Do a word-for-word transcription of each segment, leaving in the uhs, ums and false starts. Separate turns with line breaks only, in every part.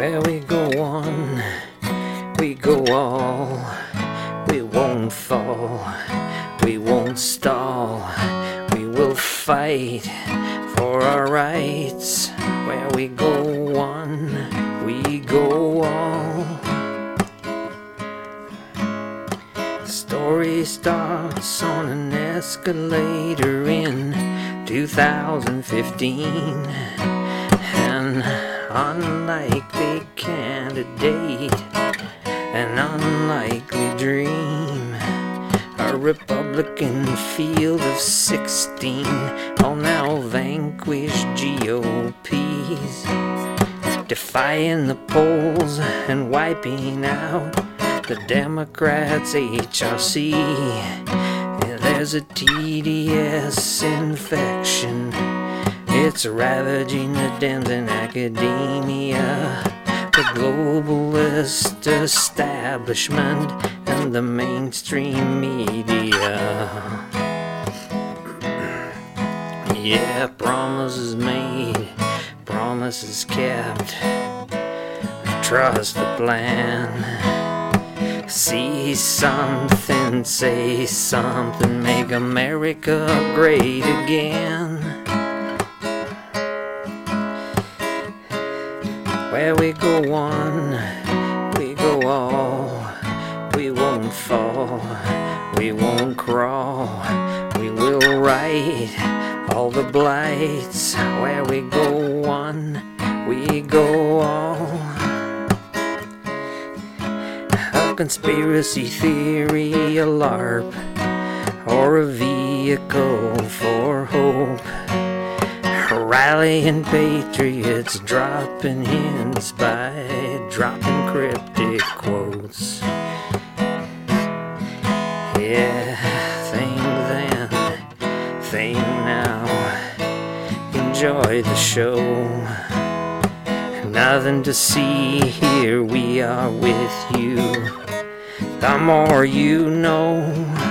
Where we go on, we go all. We won't fall, we won't stall. We will fight for our rights. Where we go on, we go all. The story starts on an escalator in two thousand fifteen. An unlikely candidate, an unlikely dream. A Republican field of sixteen, all now vanquished G O Ps, defying the polls and wiping out the Democrats' H R C. There's a T D S infection, it's ravaging the dens in academia, the globalist establishment, and the mainstream media. Yeah, promises made, promises kept. Trust the plan. See something, say something, make America great again. Where we go on, we go all. We won't fall, we won't crawl. We will right all the blights. Where we go on, we go all. A conspiracy theory, a LARP, or a vehicle for hope. Rallying patriots, dropping hints by dropping cryptic quotes. Yeah, think then, think now. Enjoy the show. Nothing to see, here we are with you. The more you know.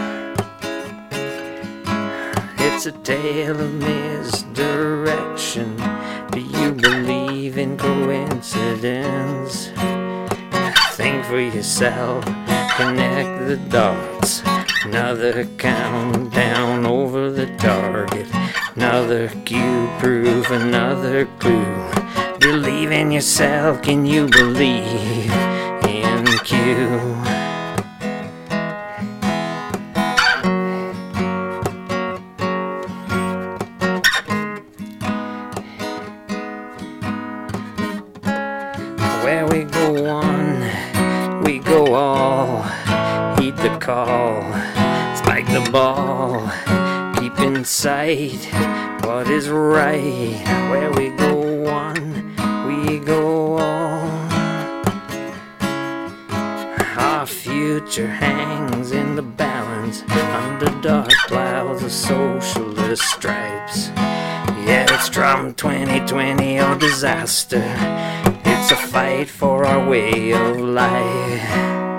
It's a tale of misdirection. Do you believe in coincidence? Think for yourself, connect the dots. Another countdown over the target. Another cue proof, another clue. Believe in yourself, can you believe in Q? Where we go on, we go all. Heed the call, spike the ball. Keep in sight what is right. Where we go on, we go all. Our future hangs in the balance under dark clouds of socialist stripes. Yeah, it's Trump twenty twenty or disaster. It's a fight for our way of life.